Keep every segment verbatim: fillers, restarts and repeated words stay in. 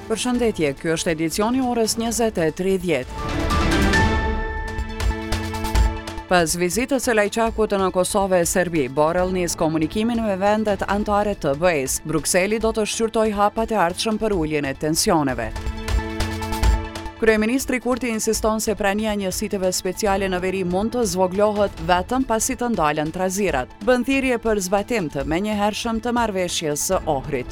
Përshëndetje, ky është edicioni orës njëzet e tridhjet. Pas vizitës së Lajçakut në Kosovë e Serbi, Borrell nis komunikimin me vendet anëtare të B E-s. Brukseli do të shqyrtojë hapat e ardhshëm për uljen e tensioneve. Kryeministri Kurti insiston se prania e njësiteve speciale në veri mund të zvoglohet vetëm pasi të ndalen trazirat. Bën thirrje për zbatim të menjëhershëm të marrëveshjes së Ohrit.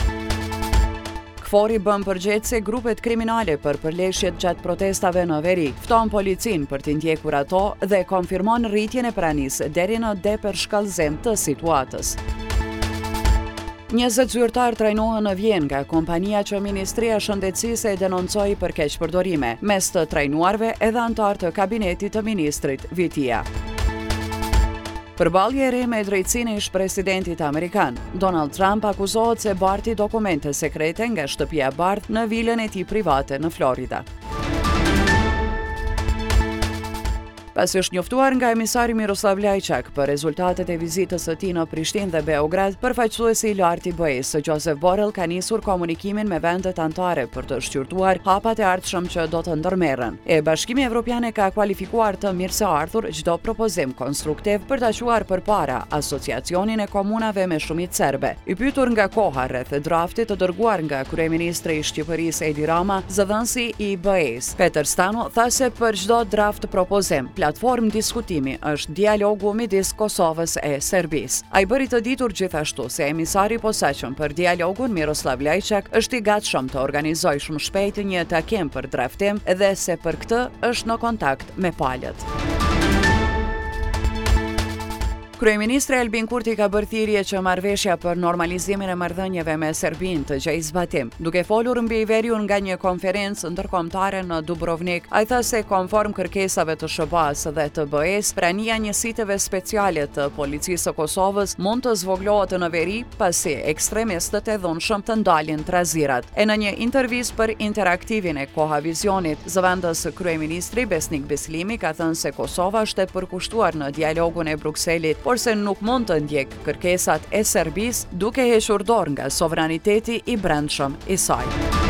Fori bën përgjegjëse grupet kriminale për përleshjet gjatë protestave në veri, fton policin për t'i ndjekur ato dhe konfirmon rritjen e pranisë deri në depërshkallëzim të situatës. njëzet zyrtar trajnohen në Vjenë nga kompania që Ministria e Shëndetësisë e denoncoi për keqpërdorime, mes të trajnuarve edhe anëtar të kabinetit të ministrit Vitia. Përballje e re me drejtsinë e ish-presidentit amerikan, Donald Trump akuzohet se barti dokumente sekrete nga shtëpia e bardhë në vilën e tij private në Florida. Pasi është njoftuar nga emisari Miroslav Lajçak për rezultatet e vizitës së tij në Prishtinë dhe Beograd, përfaqësuesi i lartë i B E-s, Joseph Borrell, ka nisur komunikimin me vendet anëtare për të shqyrtuar hapat e ardhshëm që do të ndërmerren. E Bashkimi Evropian ka kualifikuar të mirëseardhur çdo propozim konstruktiv për ta quar përpara Asociacionin e Komunave me Shumicë Serbe. I pyetur nga koha rreth draftit të dërguar nga kryeministri i Shqipërisë Edi Rama, zëdhënësi i B E-s, Peter Stano, tha se për çdo draft propozim, platformë diskutimi është dialogu midis Kosovës e Serbisë. Ai bëri të ditur gjithashtu se emisari i posaçëm për dialogun Miroslav Lajçak është i gatshëm të organizojë shumë shpejt një takim për draftim dhe se për këtë është në kontakt me palët. Kryeministri Albin Kurti ka bërë thirrje që marrëveshja për normalizimin e marrëdhënieve me Serbinë të gjejë zbatim. Duke folur mbi veriun nga një konferencë ndërkombëtare në Dubrovnik, ai tha se konform kërkesave të S B A-s dhe të B E-s, prania e njësiteve speciale të policisë së Kosovës mund të zvoglohet në veri pasi ekstremistët e dhunshëm të ndalin trazirat. E në një intervistë për interaktivin e Kohavizionit, zëvendës kryeministri Besnik Bislimi ka thënë se Kosova është e përkushtuar në dialogun e Brukselit, por se nuk mund të ndjek kërkesat e Serbisë duke hequr dorë nga sovraniteti i brendshëm i saj.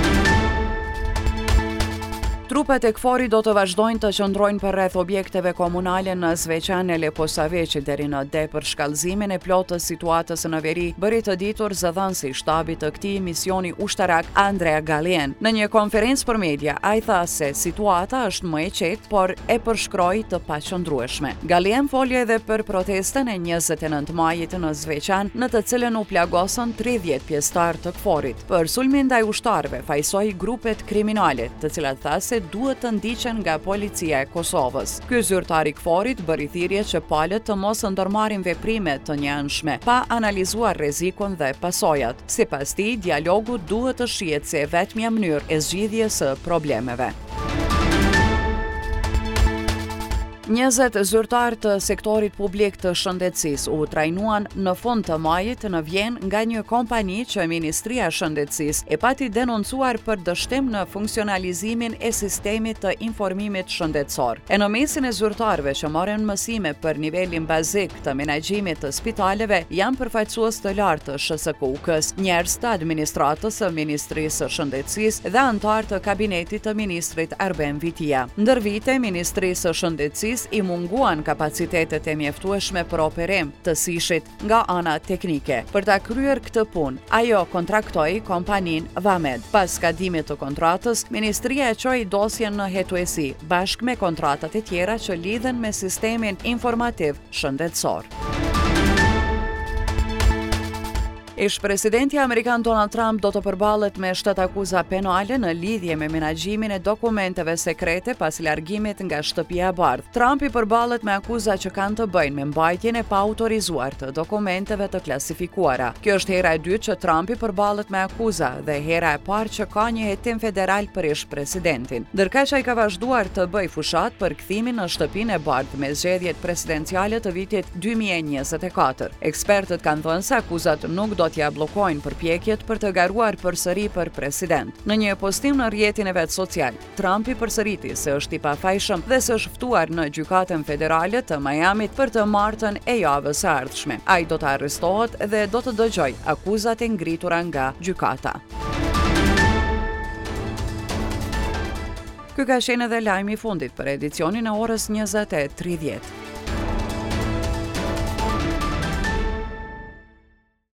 Trupet e KFOR-i do të vazhdojnë të qëndrojnë përreth objekteve komunale në Zveçan e Leposaveçi deri në depërshkallëzimin e plotës situatës në veri, bëri të ditur zëdhënësi i shtabit të këtij misioni ushtarak Andrea Galien. Në një konferencë për media, ai tha se situata është më e qetë, por e përshkroi të paqëndrueshme. Galien foli edhe për protestën e njëzet e nëntë majit në Zveçan, në të cilën u plagosën tridhjetë pjesëtar të KFOR-it. Për sulmin ndaj ushtarëve fajsoi grupet kriminale, të cilat tha se duhet të ndiqen nga policia e Kosovës. Ky zyrtar i KFOR-it bëri thirrje që palët të mos ndërmarrin veprime të njëanshme, pa analizuar rrezikun dhe pasojat. Sipas tij, dialogu duhet të shihet si vetmja mënyrë e zgjidhjes së problemeve. njëzet zyrtar të sektorit publik të shëndetësisë u trajnuan në fund të majit në Vjenë nga një kompani që Ministria e Shëndetësisë e pati denoncuar për dështim në funksionalizimin e sistemit të informimit shëndetësor. E në mesin e zyrtarëve që morën mësime për nivelin bazik të menaxhimit të spitaleve janë përfaqësues të lartë të S S K U-s, njerëz të administratës së Ministrisë së Shëndetësisë dhe anëtar të kabinetit të ministrit Arben Vitia. Ndër vite, Ministrisë së Shëndetësisë i munguan kapacitetet e mjaftueshme për operim të sishit nga ana teknike. Për ta kryer këtë punë, ajo kontraktoi kompaninë Vamed. Pas skadimit të kontratës, Ministria e çoi dosjen në hetuesi, bashkë me kontratat e tjera që lidhen me sistemin informativ shëndetësor. Ish-presidenti amerikan Donald Trump do të përballet me shtatë akuza penale në lidhje me menaxhimin e dokumenteve sekrete pas largimit nga shtëpia e bardhë. Trump i përballet me akuza që kanë të bëjnë me mbajtjen e paautorizuar të dokumenteve të klasifikuara. Kjo është hera e dytë që Trump i përballet me akuza dhe hera e parë që ka një hetim federal për ish-presidentin. Ndërkaq ai ka vazhduar të bëjë fushat për kthimin në shtëpinë e bardhë me zgjedhjet presidenciale të vitit dy mijë e njëzet e katër. Ekspertët kanë thënë se akuzat nuk do t'ja bllokojnë përpjekjet për të garuar përsëri për president. Në një postim në rrjetin e vet social, Trump i përsëriti se është i pafajshëm dhe se është ftuar në gjykatën federale të Miamit për të martën e javës së ardhshme. Ai do të arrestohet dhe do të dëgjojë akuzat e ngritura nga gjykata. Ky ka qenë edhe lajmi i fundit për edicionin e orës njëzet e tridhjetë.